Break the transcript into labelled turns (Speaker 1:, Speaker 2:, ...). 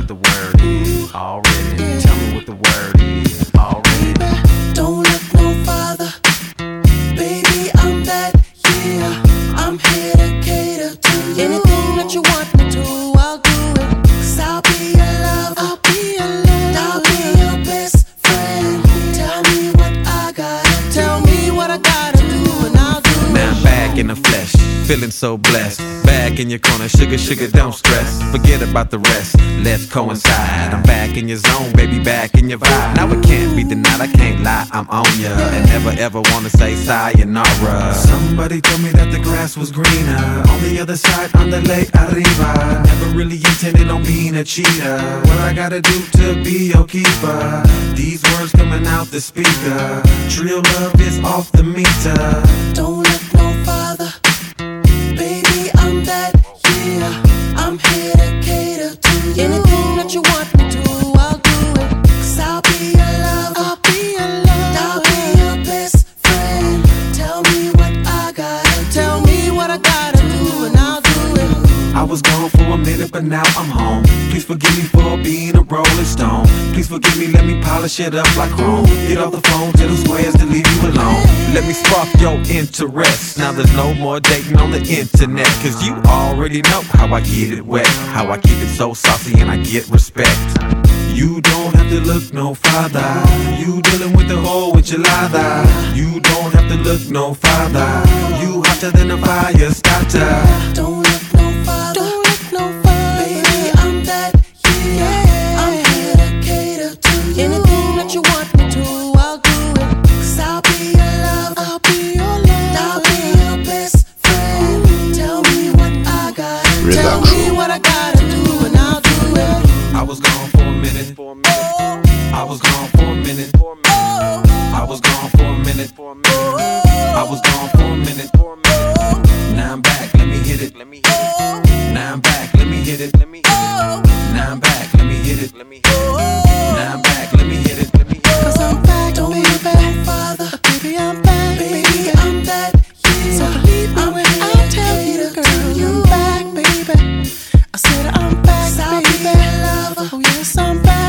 Speaker 1: what the word is already. Tell me what the word is already.
Speaker 2: Don't look no farther, baby, I'm that, yeah. I'm here to cater to you. Anything that you want me to, I'll do it. 'Cause I'll be your lover, I'll be your lover, I'll be your best friend. Tell me what I gotta, tell me what I gotta do, and I'll do it.
Speaker 1: Now I'm back in the flesh, feeling so blessed. Back in your corner, sugar, sugar, don't stress. Forget about the rest, let's coincide. I'm back in your zone, baby, back in your vibe. Now it can't be denied, I can't lie, I'm on ya. And never ever wanna say sayonara. Somebody told me that the grass was greener on the other side, on the lake arriba. Never really intended on being a cheater. What I gotta do to be your keeper? These words coming out the speaker. Real love is off the meter.
Speaker 2: Don't look no farther, baby, I'm that, yeah. I'm here to cater to you. Anything that you want me to, I'll do it. 'Cause I'll be your lover, I'll be your lover, I'll be your best friend. Tell me what I gotta, tell me what I gotta do, and I'll do it.
Speaker 1: I was gone for a minute, but now I'm home. Please forgive me for being a rolling stone. Please forgive me, let me polish it up like chrome. Get off the phone, tell them squares to leave you alone. Let me spark your interest. Now there's no more dating on the internet. 'Cause you already know how I get it wet, how I keep it so saucy and I get respect. You don't have to look no farther. You dealing with the whole enchilada. You don't have to look no farther. You hotter than a fire starter.
Speaker 2: Don't look no farther, don't look no farther, baby, I'm that, yeah. I'm here to cater to you. Anything that you want me to, I'll do it. 'Cause I'll be your lover, I'll be your lover, I'll be your best friend. Tell me what I gotta, tell me what I gotta do, and I'll do it.
Speaker 1: I was gone for a minute. I was gone for a minute. I was gone for a minute. I was gone for a minute. Now I'm back, let me hit it. Now I'm back, let me hit it. Now I'm back, let me hit it. Now I'm back, let me hit it.
Speaker 2: 'Cause I'm back, don't look no farther, baby, I'm back, baby, I'm that, yeah. So believe me when I tell you, girl, I'm back, baby. I said I'm back, baby. Oh yes, I'm back.